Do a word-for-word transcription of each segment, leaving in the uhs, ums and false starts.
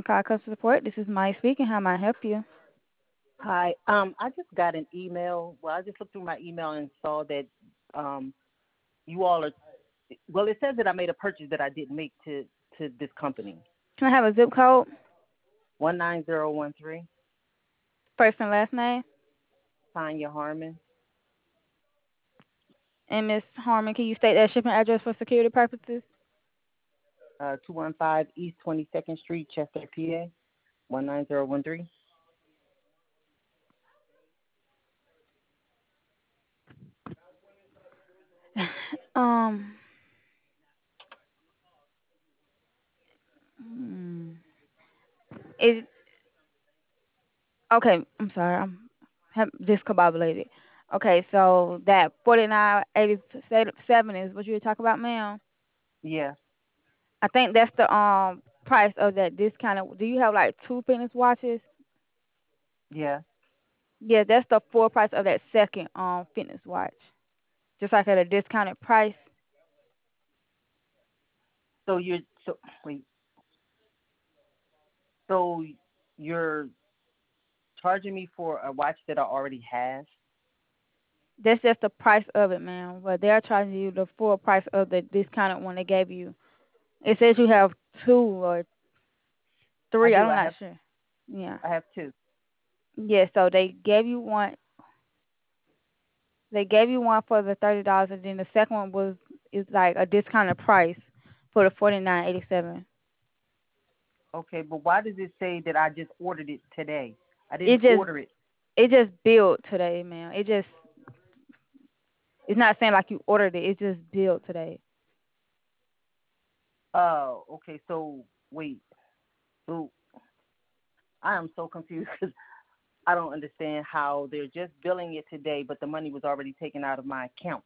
Car Customer Support. This is Maya speaking. How may I help you? Hi. Um, I just got an email. Well, I just looked through my email and saw that um, you all are. Well, it says that I made a purchase that I didn't make to to this company. Can I have a zip code, One nine zero one three. first and last name? Tanya Harmon. And Miss Harmon, can you state that shipping address for security purposes? Uh, two one five East Twenty Second Street, Chester, P A. One nine zero one three. um. Hmm. Is okay. I'm sorry. I'm have discombobulated. Okay, so that forty nine eighty seven is what you were talking about, ma'am. Yeah. I think that's the um price of that discounted. Do you have like two fitness watches? Yeah. Yeah, that's the full price of that second um fitness watch. Just like at a discounted price. So you're so wait. So you're charging me for a watch that I already have. That's just the price of it, ma'am. But they're charging you the full price of the discounted one they gave you. It says you have two or I three. do. I'm I not have. sure. Yeah. I have two. Yeah. So they gave you one. They gave you one for the thirty dollars, and then the second one was is like a discounted price for the forty nine eighty seven. Okay, but why does it say that I just ordered it today? I It didn't just order it. it just billed today, ma'am. It just it's not saying like you ordered it. It just billed today. Oh, okay. So wait. So I am so confused because I don't understand how they're just billing it today, but the money was already taken out of my account.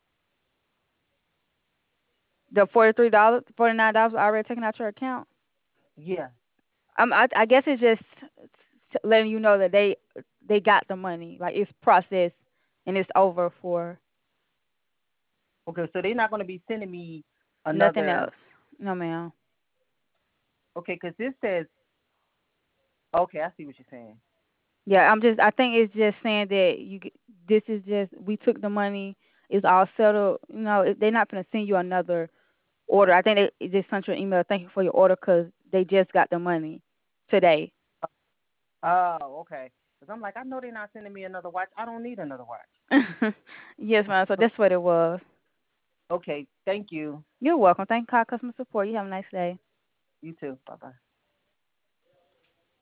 The forty three dollars, forty nine dollars already taken out your account. Yeah. Um, I, I guess it's just letting you know that they they got the money, like it's processed and it's over for Okay, so they're not going to be sending me nothing another. else. No, ma'am. Okay, because this says. Okay, I see what you're saying. Yeah, I'm just. I think it's just saying that you. get- This is just we took the money. It's all settled. You know, it- they're not gonna send you another order. I think they just sent you an email. Thank you for your order because they just got the money today. Oh, okay. Because I'm like, I know they're not sending me another watch. I don't need another watch. Yes, ma'am. So that's what it was. Okay, thank you. You're welcome. Thank you, call customer support. You have a nice day. You too. Bye bye.